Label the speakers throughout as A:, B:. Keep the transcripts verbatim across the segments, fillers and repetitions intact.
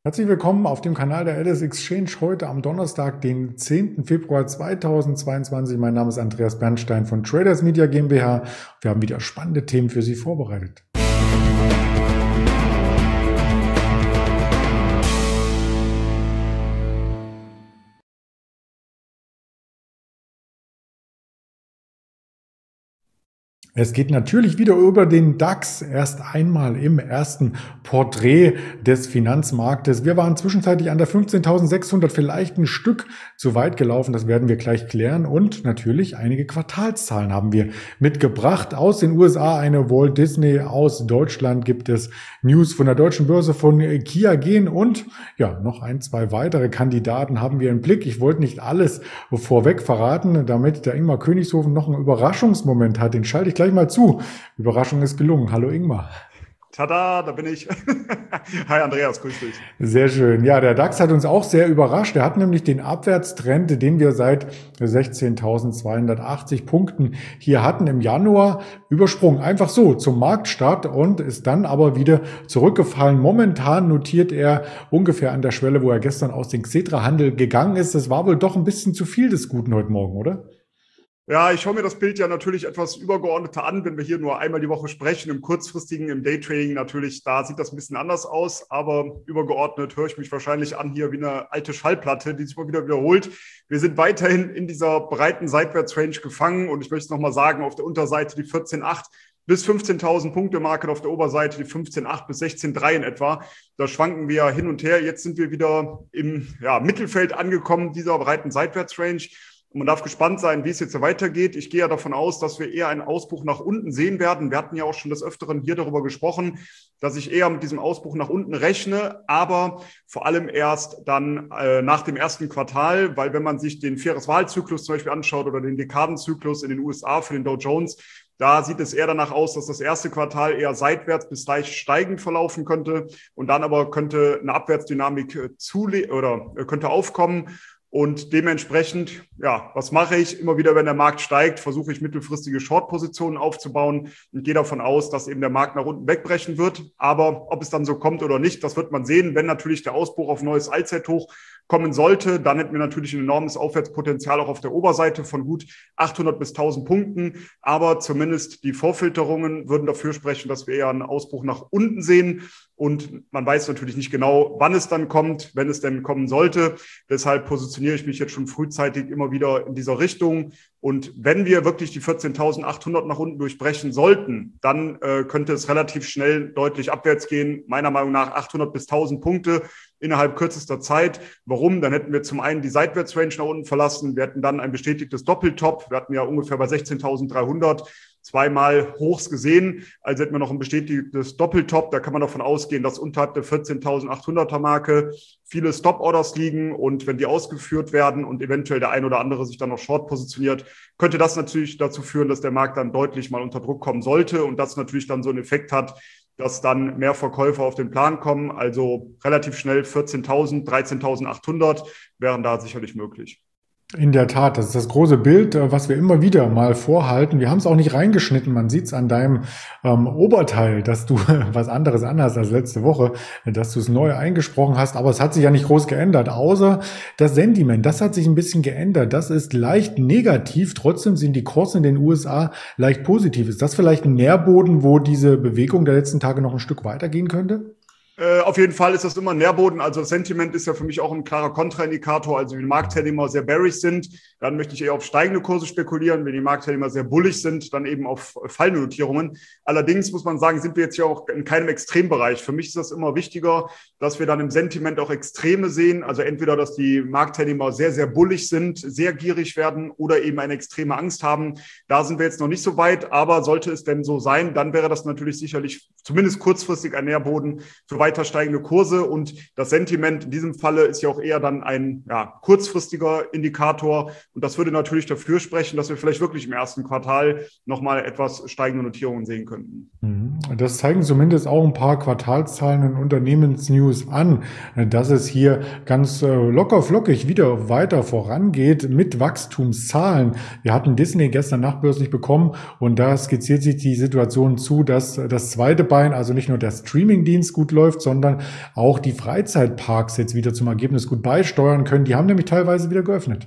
A: Herzlich willkommen auf dem Kanal der Alice Exchange heute am Donnerstag, den zehnten Februar zweitausendzweiundzwanzig. Mein Name ist Andreas Bernstein von Traders Media GmbH. Wir haben wieder spannende Themen für Sie vorbereitet. Es geht natürlich wieder über den DAX, erst einmal im ersten Porträt des Finanzmarktes. Wir waren zwischenzeitlich an der fünfzehntausendsechshundert, vielleicht ein Stück zu weit gelaufen, das werden wir gleich klären. Und natürlich einige Quartalszahlen haben wir mitgebracht. Aus den U S A eine Walt Disney, aus Deutschland gibt es News von der deutschen Börse von Kia gehen und ja, noch ein, zwei weitere Kandidaten haben wir im Blick. Ich wollte nicht alles vorweg verraten, damit der Ingmar Königshofen noch einen Überraschungsmoment hat. Den schalte ich gleich mal zu. Überraschung ist gelungen. Hallo Ingmar.
B: Tada, da bin ich. Hi Andreas, grüß dich.
A: Sehr schön. Ja, der DAX hat uns auch sehr überrascht. Er hat nämlich den Abwärtstrend, den wir seit sechzehntausendzweihundertachtzig Punkten hier hatten im Januar, übersprungen. Einfach so zum Marktstart und ist dann aber wieder zurückgefallen. Momentan notiert er ungefähr an der Schwelle, wo er gestern aus dem Xetra-Handel gegangen ist. Das war wohl doch ein bisschen zu viel des Guten heute Morgen, oder?
B: Ja, ich schaue mir das Bild ja natürlich etwas übergeordneter an, wenn wir hier nur einmal die Woche sprechen. Im kurzfristigen, im Daytrading natürlich, da sieht das ein bisschen anders aus. Aber übergeordnet höre ich mich wahrscheinlich an hier wie eine alte Schallplatte, die sich mal wieder wiederholt. Wir sind weiterhin in dieser breiten Seitwärtsrange gefangen. Und ich möchte es nochmal sagen, auf der Unterseite die vierzehn Komma acht bis fünfzehntausend Punkte Marke, auf der Oberseite die fünfzehn Komma acht bis sechzehn Komma drei in etwa. Da schwanken wir hin und her. Jetzt sind wir wieder im ja, Mittelfeld angekommen, dieser breiten Seitwärtsrange. Und man darf gespannt sein, wie es jetzt weitergeht. Ich gehe ja davon aus, dass wir eher einen Ausbruch nach unten sehen werden. Wir hatten ja auch schon des Öfteren hier darüber gesprochen, dass ich eher mit diesem Ausbruch nach unten rechne, aber vor allem erst dann äh, nach dem ersten Quartal, weil wenn man sich den Vierjahreswahlzyklus zum Beispiel anschaut oder den Dekadenzyklus in den U S A für den Dow Jones, da sieht es eher danach aus, dass das erste Quartal eher seitwärts bis leicht steigend verlaufen könnte und dann aber könnte eine Abwärtsdynamik zule- oder äh, könnte aufkommen. Und dementsprechend, ja, was mache ich? Immer wieder, wenn der Markt steigt, versuche ich mittelfristige Short-Positionen aufzubauen und gehe davon aus, dass eben der Markt nach unten wegbrechen wird. Aber ob es dann so kommt oder nicht, das wird man sehen. Wenn natürlich der Ausbruch auf neues Allzeithoch kommen sollte, dann hätten wir natürlich ein enormes Aufwärtspotenzial auch auf der Oberseite von gut achthundert bis tausend Punkten. Aber zumindest die Vorfilterungen würden dafür sprechen, dass wir eher einen Ausbruch nach unten sehen. Und man weiß natürlich nicht genau, wann es dann kommt, wenn es denn kommen sollte. Deshalb positioniere ich mich jetzt schon frühzeitig immer wieder in dieser Richtung. Und wenn wir wirklich die vierzehntausendachthundert nach unten durchbrechen sollten, dann äh, könnte es relativ schnell deutlich abwärts gehen. Meiner Meinung nach achthundert bis tausend Punkte innerhalb kürzester Zeit. Warum? Dann hätten wir zum einen die Seitwärtsrange nach unten verlassen. Wir hätten dann ein bestätigtes Doppeltop. Wir hatten ja ungefähr bei sechzehntausenddreihundert zweimal Hochs gesehen. Also hätten wir noch ein bestätigtes Doppeltop. Da kann man davon ausgehen, dass unterhalb der vierzehntausendachthunderter Marke viele Stop-Orders liegen. Und wenn die ausgeführt werden und eventuell der ein oder andere sich dann noch short positioniert, könnte das natürlich dazu führen, dass der Markt dann deutlich mal unter Druck kommen sollte und das natürlich dann so einen Effekt hat, dass dann mehr Verkäufer auf den Plan kommen. Also relativ schnell vierzehntausend, dreizehntausendachthundert wären da sicherlich möglich.
A: In der Tat, das ist das große Bild, was wir immer wieder mal vorhalten. Wir haben es auch nicht reingeschnitten, man sieht es an deinem ähm, Oberteil, dass du was anderes anhast als letzte Woche, dass du es neu eingesprochen hast, aber es hat sich ja nicht groß geändert, außer das Sentiment, das hat sich ein bisschen geändert, das ist leicht negativ, trotzdem sind die Kurse in den U S A leicht positiv. Ist das vielleicht ein Nährboden, wo diese Bewegung der letzten Tage noch ein Stück weitergehen könnte?
B: Äh, auf jeden Fall ist das immer ein Nährboden. Also das Sentiment ist ja für mich auch ein klarer Kontraindikator. Also wenn die Marktteilnehmer sehr bearish sind, dann möchte ich eher auf steigende Kurse spekulieren. Wenn die Marktteilnehmer sehr bullish sind, dann eben auf fallende Notierungen. Allerdings muss man sagen, sind wir jetzt ja auch in keinem Extrembereich. Für mich ist das immer wichtiger, dass wir dann im Sentiment auch Extreme sehen. Also entweder, dass die Marktteilnehmer sehr, sehr bullish sind, sehr gierig werden oder eben eine extreme Angst haben. Da sind wir jetzt noch nicht so weit. Aber sollte es denn so sein, dann wäre das natürlich sicherlich zumindest kurzfristig ein Nährboden für weiter steigende Kurse und das Sentiment in diesem Falle ist ja auch eher dann ein ja, kurzfristiger Indikator und das würde natürlich dafür sprechen, dass wir vielleicht wirklich im ersten Quartal nochmal etwas steigende Notierungen sehen könnten.
A: Das zeigen zumindest auch ein paar Quartalszahlen und Unternehmensnews an, dass es hier ganz locker flockig wieder weiter vorangeht mit Wachstumszahlen. Wir hatten Disney gestern nachbörslich bekommen und da skizziert sich die Situation zu, dass das zweite Bein, also nicht nur der Streamingdienst gut läuft, sondern auch die Freizeitparks jetzt wieder zum Ergebnis gut beisteuern können. Die haben nämlich teilweise wieder geöffnet.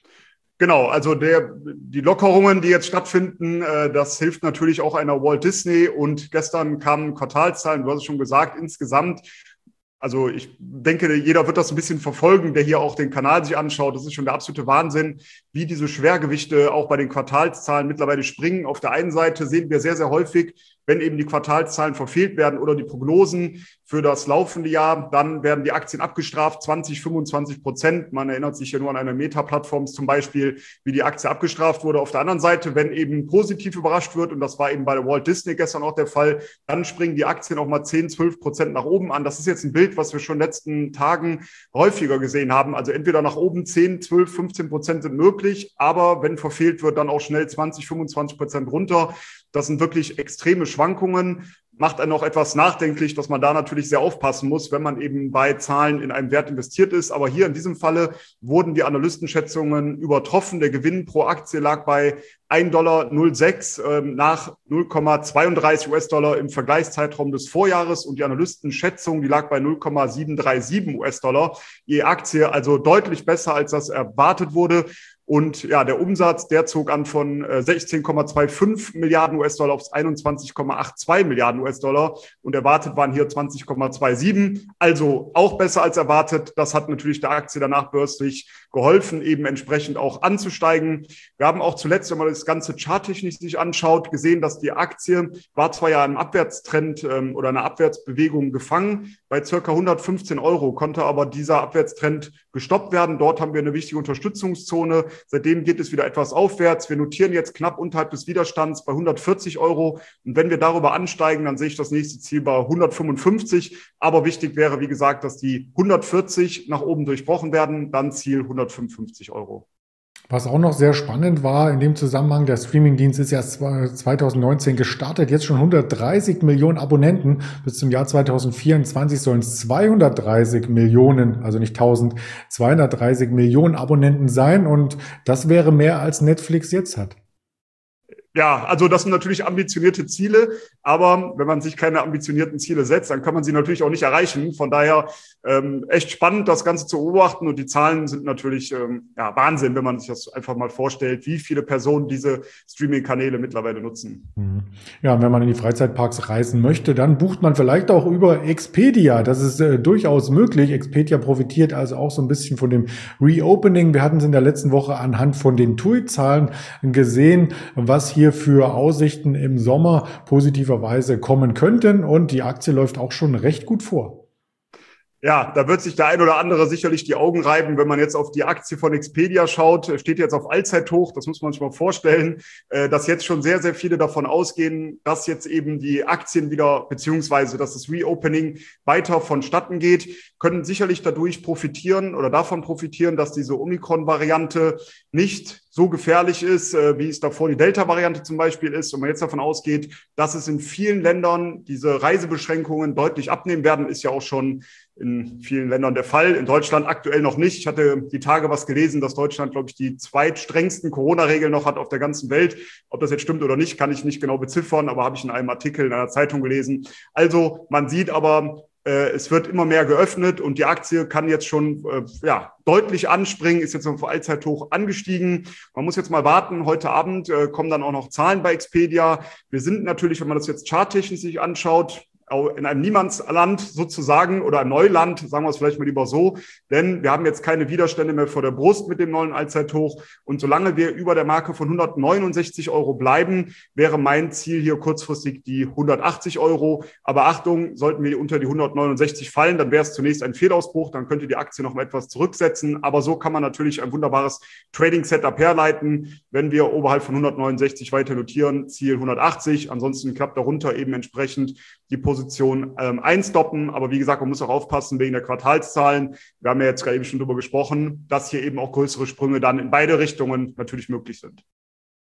B: Genau, also der, die Lockerungen, die jetzt stattfinden, äh, das hilft natürlich auch einer Walt Disney. Und gestern kamen Quartalszahlen, du hast es schon gesagt, insgesamt. Also ich denke, jeder wird das ein bisschen verfolgen, der hier auch den Kanal sich anschaut. Das ist schon der absolute Wahnsinn, wie diese Schwergewichte auch bei den Quartalszahlen mittlerweile springen. Auf der einen Seite sehen wir sehr, sehr häufig, wenn eben die Quartalszahlen verfehlt werden oder die Prognosen für das laufende Jahr, dann werden die Aktien abgestraft, zwanzig, fünfundzwanzig Prozent. Man erinnert sich ja nur an eine Meta-Plattform zum Beispiel, wie die Aktie abgestraft wurde. Auf der anderen Seite, wenn eben positiv überrascht wird, und das war eben bei der Walt Disney gestern auch der Fall, dann springen die Aktien auch mal zehn, zwölf Prozent nach oben an. Das ist jetzt ein Bild, was wir schon in den letzten Tagen häufiger gesehen haben. Also entweder nach oben zehn, zwölf, fünfzehn Prozent sind möglich, aber wenn verfehlt wird, dann auch schnell zwanzig, fünfundzwanzig Prozent runter. Das sind wirklich extreme Schwankungen. Macht einen auch etwas nachdenklich, dass man da natürlich sehr aufpassen muss, wenn man eben bei Zahlen in einem Wert investiert ist. Aber hier in diesem Falle wurden die Analystenschätzungen übertroffen. Der Gewinn pro Aktie lag bei ein Komma null sechs Dollar ähm, nach null Komma zweiunddreißig US-Dollar im Vergleichszeitraum des Vorjahres. Und die Analystenschätzung, die lag bei null Komma siebenhundertsiebenunddreißig US-Dollar je Aktie, also deutlich besser, als das erwartet wurde. Und ja, der Umsatz, der zog an von sechzehn Komma fünfundzwanzig Milliarden US-Dollar auf einundzwanzig Komma zweiundachtzig Milliarden US-Dollar. Und erwartet waren hier zwanzig Komma siebenundzwanzig. Also auch besser als erwartet. Das hat natürlich der Aktie danach börslich geholfen, eben entsprechend auch anzusteigen. Wir haben auch zuletzt, wenn man das Ganze charttechnisch sich anschaut, gesehen, dass die Aktie war zwar ja im Abwärtstrend ähm, oder einer Abwärtsbewegung gefangen, bei circa hundertfünfzehn Euro, konnte aber dieser Abwärtstrend gestoppt werden. Dort haben wir eine wichtige Unterstützungszone. Seitdem geht es wieder etwas aufwärts. Wir notieren jetzt knapp unterhalb des Widerstands bei hundertvierzig Euro. Und wenn wir darüber ansteigen, dann sehe ich das nächste Ziel bei hundertfünfundfünfzig. Aber wichtig wäre, wie gesagt, dass die hundertvierzig nach oben durchbrochen werden. Dann Ziel hundertfünfundfünfzig Euro.
A: Was auch noch sehr spannend war in dem Zusammenhang, der Streamingdienst ist ja zwanzig neunzehn gestartet, jetzt schon hundertdreißig Millionen Abonnenten. Bis zum Jahr zwanzig vierundzwanzig sollen es zweihundertdreißig Millionen, also nicht tausend, zweihundertdreißig Millionen Abonnenten sein. Und das wäre mehr als Netflix jetzt hat.
B: Ja, also das sind natürlich ambitionierte Ziele, aber wenn man sich keine ambitionierten Ziele setzt, dann kann man sie natürlich auch nicht erreichen. Von daher ähm, echt spannend, das Ganze zu beobachten, und die Zahlen sind natürlich ähm, ja, Wahnsinn, wenn man sich das einfach mal vorstellt, wie viele Personen diese Streaming-Kanäle mittlerweile nutzen.
A: Ja, und wenn man in die Freizeitparks reisen möchte, dann bucht man vielleicht auch über Expedia. Das ist äh, durchaus möglich. Expedia profitiert also auch so ein bisschen von dem Reopening. Wir hatten es in der letzten Woche anhand von den T U I-Zahlen gesehen, was hier hier für Aussichten im Sommer positiverweise kommen könnten, und die Aktie läuft auch schon recht gut vor.
B: Ja, da wird sich der ein oder andere sicherlich die Augen reiben, wenn man jetzt auf die Aktie von Expedia schaut. Steht jetzt auf Allzeithoch, das muss man sich mal vorstellen, dass jetzt schon sehr, sehr viele davon ausgehen, dass jetzt eben die Aktien wieder, beziehungsweise dass das Reopening weiter vonstatten geht, können sicherlich dadurch profitieren oder davon profitieren, dass diese Omikron-Variante nicht so gefährlich ist, wie es davor die Delta-Variante zum Beispiel ist. Und man jetzt davon ausgeht, dass es in vielen Ländern diese Reisebeschränkungen deutlich abnehmen werden, ist ja auch schon in vielen Ländern der Fall. In Deutschland aktuell noch nicht. Ich hatte die Tage was gelesen, dass Deutschland, glaube ich, die zweitstrengsten Corona-Regeln noch hat auf der ganzen Welt. Ob das jetzt stimmt oder nicht, kann ich nicht genau beziffern, aber habe ich in einem Artikel in einer Zeitung gelesen. Also man sieht aber, äh, es wird immer mehr geöffnet, und die Aktie kann jetzt schon äh, ja, deutlich anspringen, ist jetzt auf Allzeithoch angestiegen. Man muss jetzt mal warten. Heute Abend äh, kommen dann auch noch Zahlen bei Expedia. Wir sind natürlich, wenn man das jetzt charttechnisch sich anschaut, in einem Niemandsland sozusagen, oder ein Neuland, sagen wir es vielleicht mal lieber so, denn wir haben jetzt keine Widerstände mehr vor der Brust mit dem neuen Allzeithoch, und solange wir über der Marke von hundertneunundsechzig Euro bleiben, wäre mein Ziel hier kurzfristig die hundertachtzig Euro. Aber Achtung, sollten wir unter die hundertneunundsechzig fallen, dann wäre es zunächst ein Fehlausbruch, dann könnte die Aktie noch mal etwas zurücksetzen, aber so kann man natürlich ein wunderbares Trading-Setup herleiten, wenn wir oberhalb von hundertneunundsechzig weiter notieren, Ziel hundertachtzig, ansonsten klappt darunter eben entsprechend die Position ähm, einstoppen. Aber wie gesagt, man muss auch aufpassen wegen der Quartalszahlen. Wir haben ja jetzt gerade eben schon darüber gesprochen, dass hier eben auch größere Sprünge dann in beide Richtungen natürlich möglich sind.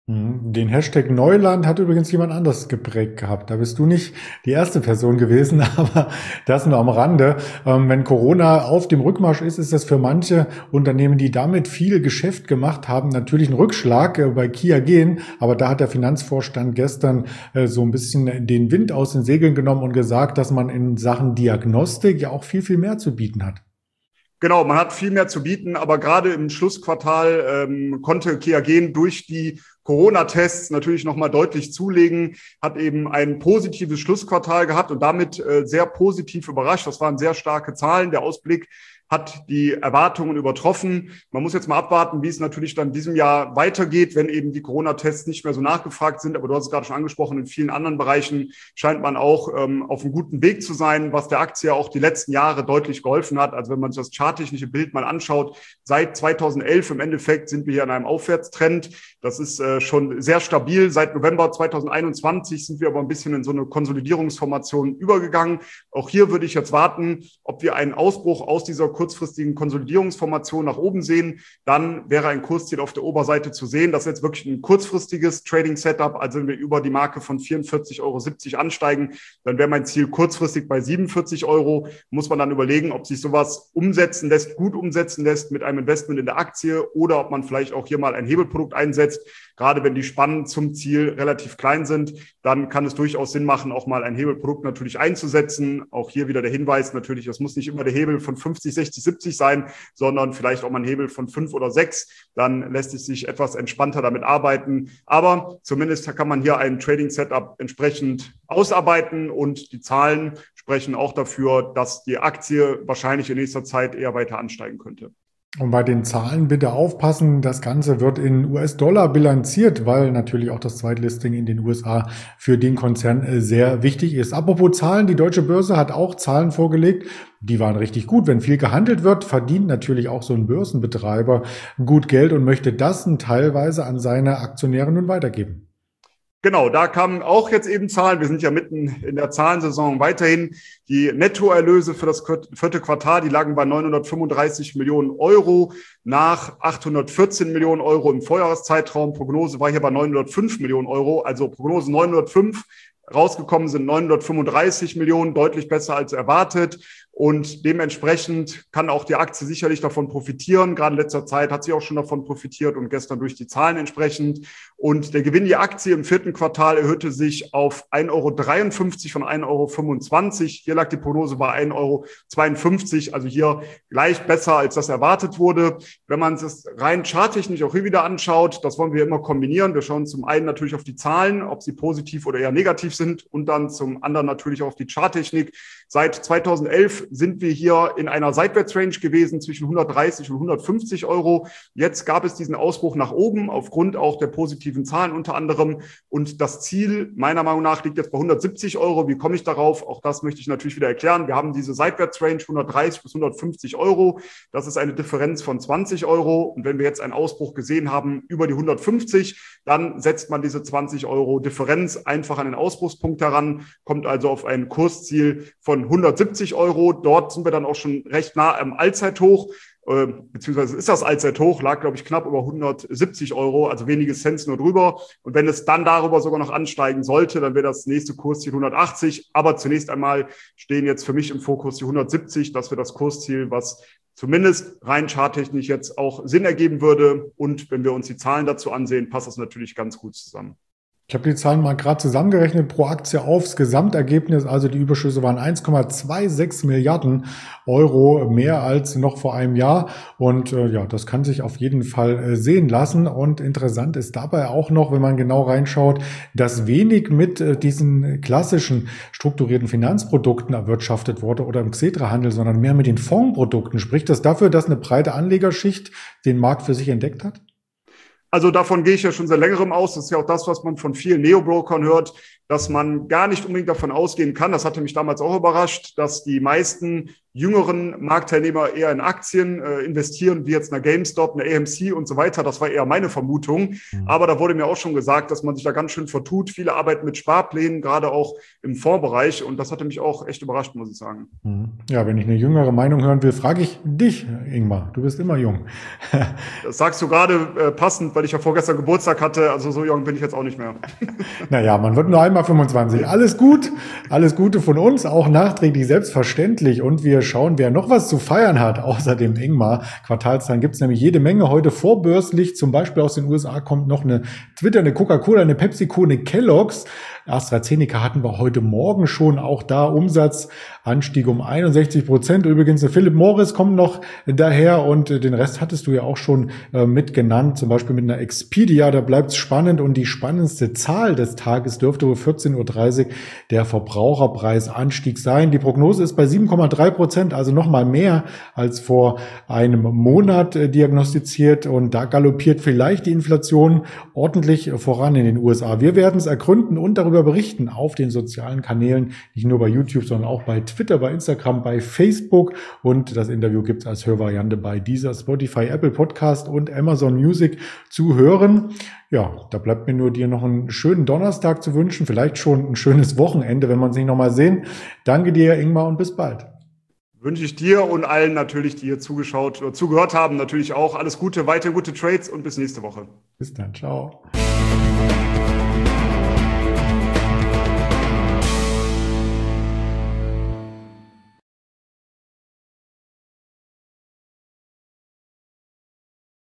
A: Den Hashtag Neuland hat übrigens jemand anders geprägt gehabt. Da bist du nicht die erste Person gewesen, aber das nur am Rande. Ähm, wenn Corona auf dem Rückmarsch ist, ist das für manche Unternehmen, die damit viel Geschäft gemacht haben, natürlich ein Rückschlag. Äh, bei Kia gehen, aber da hat der Finanzvorstand gestern äh, so ein bisschen den Wind aus den Segeln genommen und gesagt, dass man in Sachen Diagnostik ja auch viel, viel mehr zu bieten hat.
B: Genau, man hat viel mehr zu bieten, aber gerade im Schlussquartal ähm, konnte Kia gehen durch die Corona-Tests natürlich nochmal deutlich zulegen, hat eben ein positives Schlussquartal gehabt und damit äh, sehr positiv überrascht. Das waren sehr starke Zahlen. Der Ausblick hat die Erwartungen übertroffen. Man muss jetzt mal abwarten, wie es natürlich dann in diesem Jahr weitergeht, wenn eben die Corona-Tests nicht mehr so nachgefragt sind. Aber du hast es gerade schon angesprochen, in vielen anderen Bereichen scheint man auch ähm, auf einem guten Weg zu sein, was der Aktie auch die letzten Jahre deutlich geholfen hat. Also wenn man sich das charttechnische Bild mal anschaut, seit zweitausendelf im Endeffekt sind wir hier in einem Aufwärtstrend. Das ist äh, schon sehr stabil. Seit November zweitausendeinundzwanzig sind wir aber ein bisschen in so eine Konsolidierungsformation übergegangen. Auch hier würde ich jetzt warten, ob wir einen Ausbruch aus dieser kurzfristigen Konsolidierungsformation nach oben sehen, dann wäre ein Kursziel auf der Oberseite zu sehen. Das ist jetzt wirklich ein kurzfristiges Trading-Setup. Also wenn wir über die Marke von vierundvierzig Euro siebzig ansteigen, dann wäre mein Ziel kurzfristig bei siebenundvierzig Euro. Muss man dann überlegen, ob sich sowas umsetzen lässt, gut umsetzen lässt mit einem Investment in der Aktie oder ob man vielleicht auch hier mal ein Hebelprodukt einsetzt. Gerade wenn die Spannen zum Ziel relativ klein sind, dann kann es durchaus Sinn machen, auch mal ein Hebelprodukt natürlich einzusetzen. Auch hier wieder der Hinweis natürlich, es muss nicht immer der Hebel von fünfzig, sechzig, siebzig sein, sondern vielleicht auch mal ein Hebel von fünf oder sechs. Dann lässt es sich etwas entspannter damit arbeiten. Aber zumindest kann man hier ein Trading-Setup entsprechend ausarbeiten und die Zahlen sprechen auch dafür, dass die Aktie wahrscheinlich in nächster Zeit eher weiter ansteigen könnte.
A: Und bei den Zahlen bitte aufpassen, das Ganze wird in U S-Dollar bilanziert, weil natürlich auch das Zweitlisting in den U S A für den Konzern sehr wichtig ist. Apropos Zahlen, die Deutsche Börse hat auch Zahlen vorgelegt, die waren richtig gut. Wenn viel gehandelt wird, verdient natürlich auch so ein Börsenbetreiber gut Geld und möchte das teilweise an seine Aktionäre nun weitergeben.
B: Genau, da kamen auch jetzt eben Zahlen. Wir sind ja mitten in der Zahlensaison weiterhin. Die Nettoerlöse für das vierte Quartal, die lagen bei neunhundertfünfunddreißig Millionen Euro nach achthundertvierzehn Millionen Euro im Vorjahreszeitraum. Prognose war hier bei neunhundertfünf Millionen Euro, also Prognose neunhundertfünf. Rausgekommen sind neunhundertfünfunddreißig Millionen, deutlich besser als erwartet. Und dementsprechend kann auch die Aktie sicherlich davon profitieren. Gerade in letzter Zeit hat sie auch schon davon profitiert und gestern durch die Zahlen entsprechend. Und der Gewinn der Aktie im vierten Quartal erhöhte sich auf ein Euro dreiundfünfzig von ein Euro fünfundzwanzig. Hier lag die Prognose bei ein Euro zweiundfünfzig, also hier gleich besser, als das erwartet wurde. Wenn man es rein charttechnisch auch hier wieder anschaut, das wollen wir immer kombinieren. Wir schauen zum einen natürlich auf die Zahlen, ob sie positiv oder eher negativ sind und dann zum anderen natürlich auch auf die Charttechnik. Seit zweitausendelf sind wir hier in einer Seitwärtsrange gewesen zwischen hundertdreißig und hundertfünfzig Euro. Jetzt gab es diesen Ausbruch nach oben aufgrund auch der positiven Zahlen unter anderem. Und das Ziel meiner Meinung nach liegt jetzt bei hundertsiebzig Euro. Wie komme ich darauf? Auch das möchte ich natürlich wieder erklären. Wir haben diese Seitwärtsrange hundertdreißig bis hundertfünfzig Euro. Das ist eine Differenz von zwanzig Euro. Und wenn wir jetzt einen Ausbruch gesehen haben über die hundertfünfzig, dann setzt man diese zwanzig Euro Differenz einfach an den Ausbruchspunkt heran, kommt also auf ein Kursziel von hundertsiebzig Euro. Dort sind wir dann auch schon recht nah am Allzeithoch, äh, beziehungsweise ist das Allzeithoch, lag, glaube ich, knapp über hundertsiebzig Euro, also wenige Cent nur drüber. Und wenn es dann darüber sogar noch ansteigen sollte, dann wäre das nächste Kursziel hundertachtzig. Aber zunächst einmal stehen jetzt für mich im Fokus die hundertsiebzig. Das wäre das Kursziel, was zumindest rein charttechnisch jetzt auch Sinn ergeben würde. Und wenn wir uns die Zahlen dazu ansehen, passt das natürlich ganz gut zusammen.
A: Ich habe die Zahlen mal gerade zusammengerechnet pro Aktie aufs Gesamtergebnis. Also die Überschüsse waren eins Komma sechsundzwanzig Milliarden Euro, mehr als noch vor einem Jahr. Und äh, ja, das kann sich auf jeden Fall äh, sehen lassen. Und interessant ist dabei auch noch, wenn man genau reinschaut, dass wenig mit äh, diesen klassischen strukturierten Finanzprodukten erwirtschaftet wurde oder im Xetra-Handel, sondern mehr mit den Fondsprodukten. Spricht das dafür, dass eine breite Anlegerschicht den Markt für sich entdeckt hat?
B: Also davon gehe ich ja schon seit längerem aus. Das ist ja auch das, was man von vielen Neobrokern hört, dass man gar nicht unbedingt davon ausgehen kann, das hatte mich damals auch überrascht, dass die meisten jüngeren Marktteilnehmer eher in Aktien äh, investieren, wie jetzt eine GameStop, eine A M C und so weiter. Das war eher meine Vermutung. Mhm. Aber da wurde mir auch schon gesagt, dass man sich da ganz schön vertut. Viele arbeiten mit Sparplänen, gerade auch im Fondsbereich. Und das hatte mich auch echt überrascht, muss ich sagen.
A: Ja, wenn ich eine jüngere Meinung hören will, frage ich dich, Ingmar. Du bist immer jung.
B: Das sagst du gerade äh, passend, weil ich ja vorgestern Geburtstag hatte. Also so jung bin ich jetzt auch nicht mehr.
A: Naja, man wird nur einmal fünfundzwanzig. Alles gut, alles Gute von uns, auch nachträglich selbstverständlich. Und wir schauen, wer noch was zu feiern hat, außer dem Ingmar. Quartalszahlen gibt es nämlich jede Menge heute vorbörslich. Zum Beispiel aus den U S A kommt noch eine Twitter, eine Coca-Cola, eine PepsiCo, eine Kellogg's. AstraZeneca hatten wir heute Morgen schon, auch da Umsatzanstieg um einundsechzig Prozent. Übrigens, Philip Morris kommt noch daher und den Rest hattest du ja auch schon äh, mit genannt, zum Beispiel mit einer Expedia, da bleibt es spannend und die spannendste Zahl des Tages dürfte um vierzehn Uhr dreißig der Verbraucherpreisanstieg sein. Die Prognose ist bei sieben Komma drei Prozent, also nochmal mehr als vor einem Monat äh, diagnostiziert und da galoppiert vielleicht die Inflation ordentlich voran in den U S A. Wir werden es ergründen und darüber berichten auf den sozialen Kanälen, nicht nur bei YouTube, sondern auch bei Twitter, bei Instagram, bei Facebook und das Interview gibt es als Hörvariante bei Deezer, Spotify, Apple Podcast und Amazon Music zu hören. Ja, da bleibt mir nur dir noch einen schönen Donnerstag zu wünschen, vielleicht schon ein schönes Wochenende, wenn wir uns nicht nochmal sehen. Danke dir, Ingmar, und bis bald.
B: Wünsche ich dir und allen natürlich, die hier zugeschaut oder zugehört haben, natürlich auch alles Gute, weiter gute Trades und bis nächste Woche.
A: Bis dann, ciao.